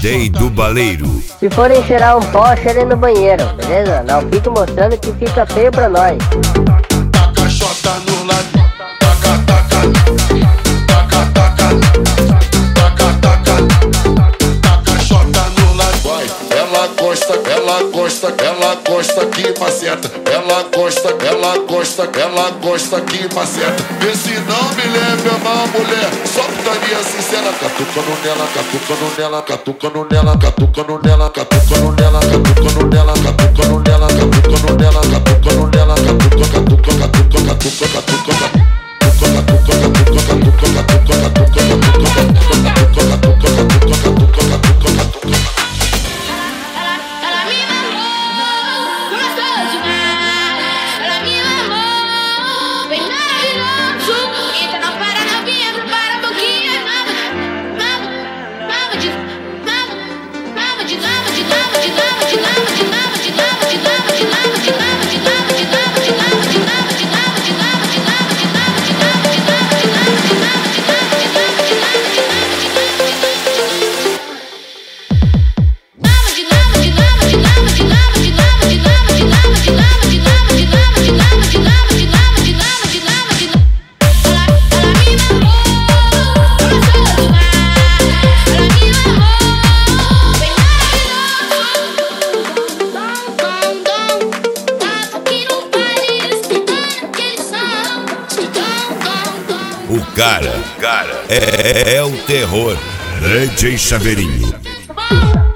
DJ do Baleiro. Se forem cheirar um pó, cheirem no banheiro, beleza? Não fique mostrando que fica feio pra nós. Taca xota no lado, taca, taca, taca, taca, taca, taca, taca xota no lado. Vai, ela gosta que maceta. Ela gosta que maceta. Vê se não me lembra uma mulher, só putaria sincera. Catucando nela, catucando nela, catucando nela, catucando nela, catucando nela, catucando nela, catucando nela, catucando nela, catucando nela, O cara é o terror. DJ Chaveirinho.